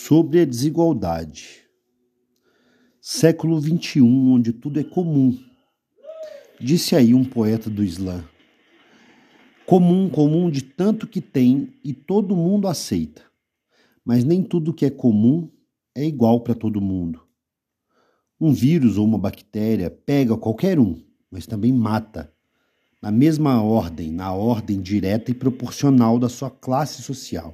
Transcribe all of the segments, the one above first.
sobre a desigualdade. Século XXI, onde tudo é comum. Disse aí um poeta do Islã. Comum de tanto que tem e todo mundo aceita. Mas nem tudo que é comum é igual para todo mundo. Um vírus ou uma bactéria pega qualquer um, mas também mata. Na mesma ordem, na ordem direta e proporcional da sua classe social.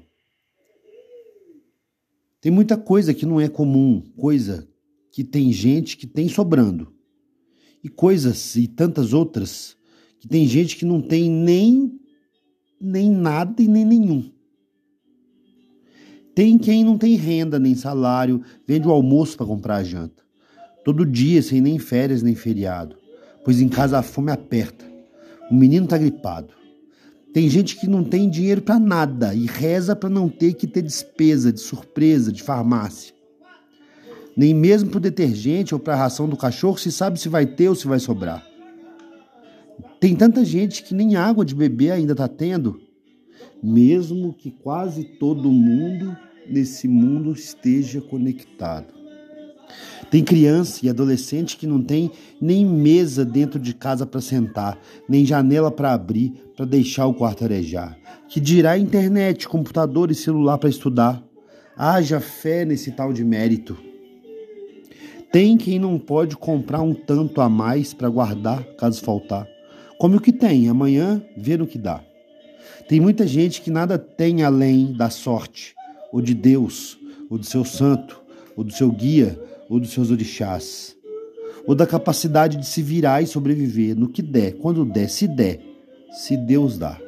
Tem muita coisa que não é comum, coisa que tem gente que tem sobrando. E coisas e tantas outras que tem gente que não tem nem nada e nem nenhum. Tem quem não tem renda nem salário, vende o almoço para comprar a janta. Todo dia sem nem férias nem feriado, pois em casa a fome aperta. O menino tá gripado. Tem gente que não tem dinheiro para nada e reza para não ter que ter despesa de surpresa de farmácia. Nem mesmo pro detergente ou para a ração do cachorro se sabe se vai ter ou se vai sobrar. Tem tanta gente que nem água de beber ainda tá tendo, mesmo que quase todo mundo nesse mundo esteja conectado. Tem criança e adolescente que não tem nem mesa dentro de casa para sentar, nem janela para abrir, para deixar o quarto arejar. Que dirá internet, computador e celular para estudar. Haja fé nesse tal de mérito. Tem quem não pode comprar um tanto a mais para guardar, caso faltar. Come o que tem, amanhã vê no que dá. Tem muita gente que nada tem além da sorte, ou de Deus, ou do seu santo, ou do seu guia, ou dos seus orixás, ou da capacidade de se virar e sobreviver no que der, quando der, se Deus dá.